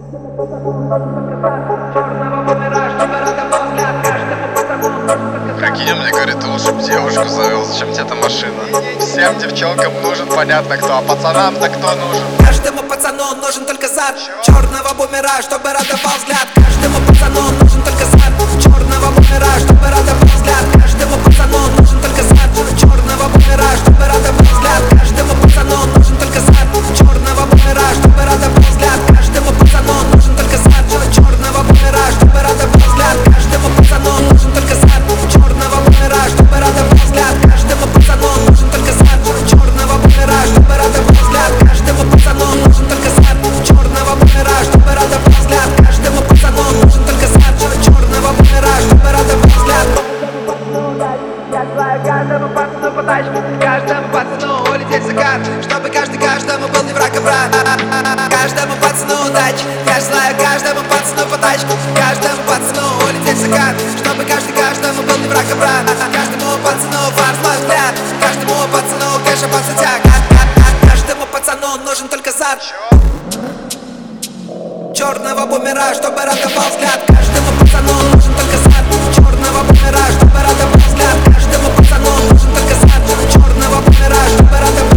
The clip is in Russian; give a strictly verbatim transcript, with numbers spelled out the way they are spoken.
Прикинь, мне говорит, ты лучше б девушку завел, зачем тебе эта машина? Всем девчонкам нужен понятно кто, а пацанам-то кто нужен? Каждому пацану нужен только зад черного бумера, чтобы радовал взгляд. Каждому пацану нужен только зад черного бумера, чтобы радовал взгляд. Каждому пацану нужен только зад черного бумера, чтобы радовал взгляд. Каждому пацану нужен только зад черного бумера, чтобы радовал взгляд. Каждому пацану нужен только зад черного бумера, чтобы радовал взгляд. Каждому пацану нужен только зад черного бумера, чтобы радовал взгляд. Каждому пацану нужен только зад черного бумера, чтобы радовал взгляд. Каждому пацану нужен только зад черного бумера, чтобы радовал взгляд. Каждому пацану нужен только зад черного бумера, чтобы радовал взгляд. Я желаю каждому пацану по тачке, каждому пацану улететь в закат, чтобы каждый каждому был не враг, а брат. Каждому пацану удачи, я желаю каждому пацану по тачке, каждому пацану улететь в закат, чтобы каждый каждому был не враг, а брат. Каждому пацану фарс мой взгляд, каждому пацану кэша подсотяг. Каждому пацану нужен только зад черного бумера, чтобы радовал взгляд. Каждому пацану нужен только зад черного бумера, чтобы радовал взгляд. Каждому пацану нужен только зад черного бумера, чтобы радовал